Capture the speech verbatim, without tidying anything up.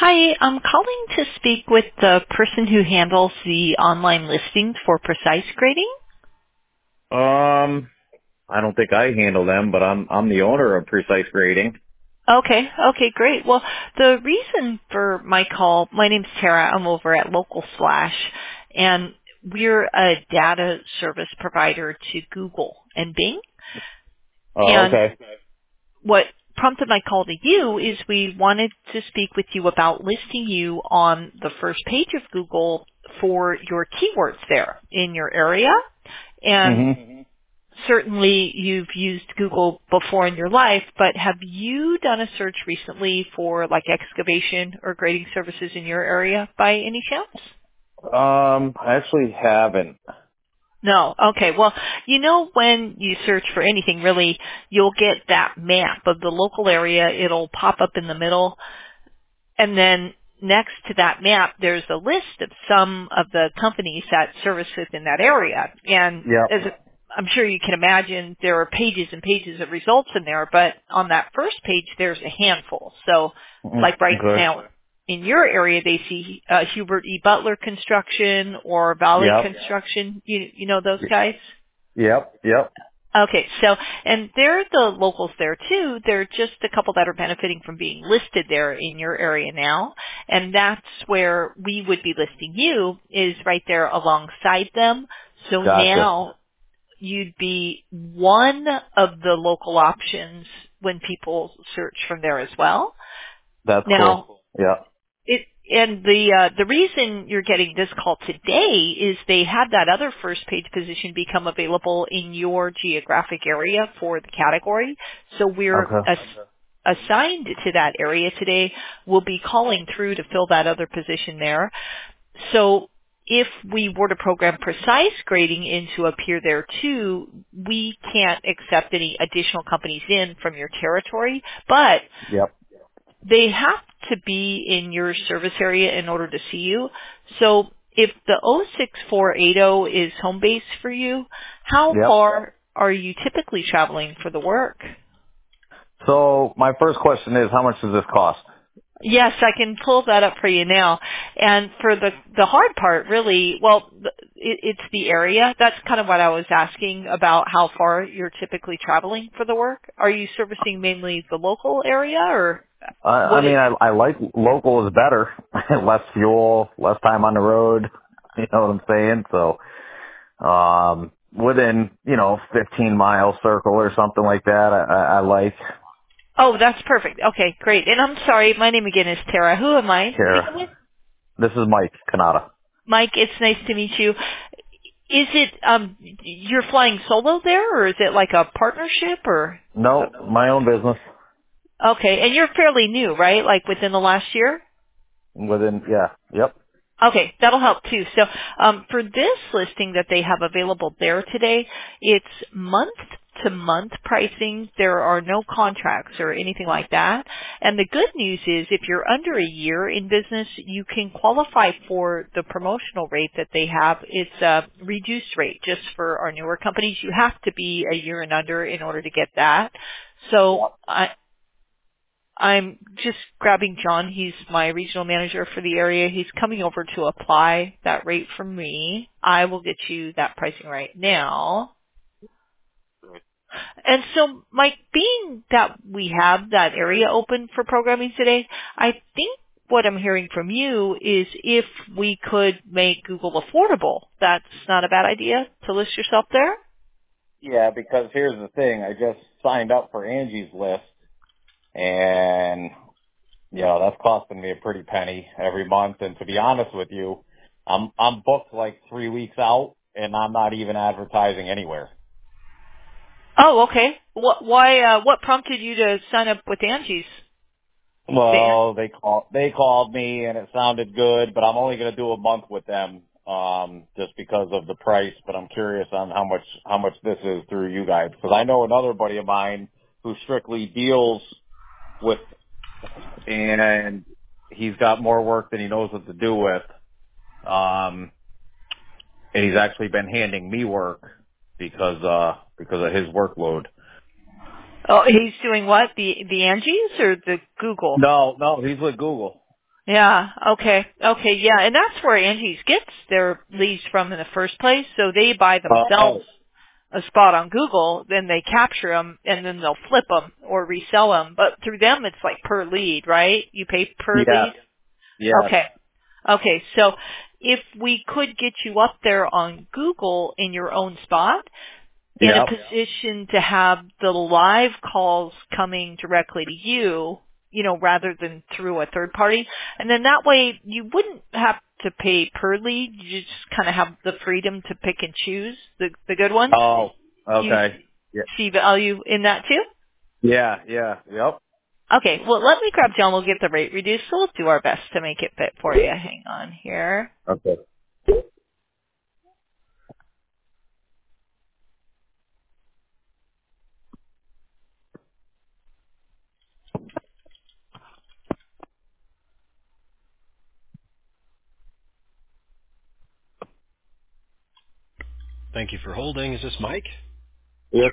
Hi, I'm calling to speak with the person who handles the online listings for Precise Grading. Um, I don't think I handle them, but I'm I'm the owner of Precise Grading. Okay, okay, great. Well, the reason for my call, my name's Tara. I'm over at Local Slash, and we're a data service provider to Google and Bing. Oh, And okay. what prompted my call to you is we wanted to speak with you about listing you on the first page of Google for your keywords there in your area. And Mhm. certainly you've used Google before in your life, but have you done a search recently for like excavation or grading services in your area by any chance? Um, I actually haven't. No. Okay. Well, you know when you search for anything really, you'll get that map of the local area. It'll pop up in the middle. And then next to that map, there's a list of some of the companies that service within that area. And Yep. as a, I'm sure you can imagine, there are pages and pages of results in there, but on that first page, there's a handful. So Mhm. like right Okay. now, in your area, they see uh, Hubert E. Butler Construction or Valley Yep. Construction. You, you know those guys? Yep. Yep. Okay, so, and they're the locals there too. They're just a couple that are benefiting from being listed there in your area now. And that's where we would be listing you, is right there alongside them. So Gotcha. now you'd be one of the local options when people search from there as well. That's Now, cool. Yep. it, and the uh, the reason you're getting this call today is they had that other first page position become available in your geographic area for the category. So we're Okay. ass- assigned to that area today. We'll be calling through to fill that other position there. So if we were to program precise grading in to appear there too, we can't accept any additional companies in from your territory, but Yep. they have to be in your service area in order to see you. So if the oh six four eight oh is home base for you, how Yep. far are you typically traveling for the work? So my first question is, how much does this cost? Yes, I can pull that up for you now. And for the the hard part, really, well, th- it, it's the area. That's kind of what I was asking about how far you're typically traveling for the work. Are you servicing mainly the local area, or I, I what? mean, It, I, I like local is better. Less fuel, less time on the road. You know what I'm saying? So, um, within, you know, fifteen mile circle or something like that, I, I, I like. oh, that's perfect. Okay, great. And I'm sorry, my name again is Tara. Who am I Care. speaking with? This is Mike Kanata. Mike, it's nice to meet you. Is it um you're flying solo there, or is it like a partnership, or? No, my own business. Okay, and you're fairly new, right? Like within the last year? Within, yeah, yep, Okay, that'll help too. So um, for this listing that they have available there today, it's month to month pricing. There are no contracts or anything like that. And the good news is if you're under a year in business, you can qualify for the promotional rate that they have. It's a reduced rate just for our newer companies. You have to be a year and under in order to get that. So I, I'm just grabbing John. He's my regional manager for the area. He's coming over to apply that rate for me. I will get you that pricing right now. And so, Mike, being that we have that area open for programming today, I think what I'm hearing from you is if we could make Google affordable, that's not a bad idea to list yourself there? yeah. Because here's the thing: I just signed up for Angie's List, and you know that's costing me a pretty penny every month. And to be honest with you, I'm I'm booked like three weeks out, and I'm not even advertising anywhere. Oh, okay. What, why, uh, what prompted you to sign up with Angie's? Dan? Well, they call they called me and it sounded good, but I'm only going to do a month with them, um, just because of the price. But I'm curious on how much how much this is through you guys, because I know another buddy of mine who strictly deals with, and he's got more work than he knows what to do with, um, and he's actually been handing me work because uh because of his workload. Oh, he's doing what? The the Angie's or the Google? No, no, he's with Google. Yeah. Okay. Okay. Yeah. And that's where Angie's gets their leads from in the first place. So they buy themselves Oh, a spot on Google, then they capture them, and then they'll flip them or resell them. But through them, it's like per lead, right? You pay per yes, lead. yes. Okay. Okay. So if we could get you up there on Google in your own spot, in a Yep. position to have the live calls coming directly to you, you know, rather than through a third party. And then that way you wouldn't have to pay per lead. You just kind of have the freedom to pick and choose the, the good ones. Oh, You okay. Yeah, see value in that too? yeah, yeah. Yep. Okay, well let me grab John. We'll get the rate reduced. So we'll do our best to make it fit for you. Hang on here. Okay. Thank you for holding. Is this Mike?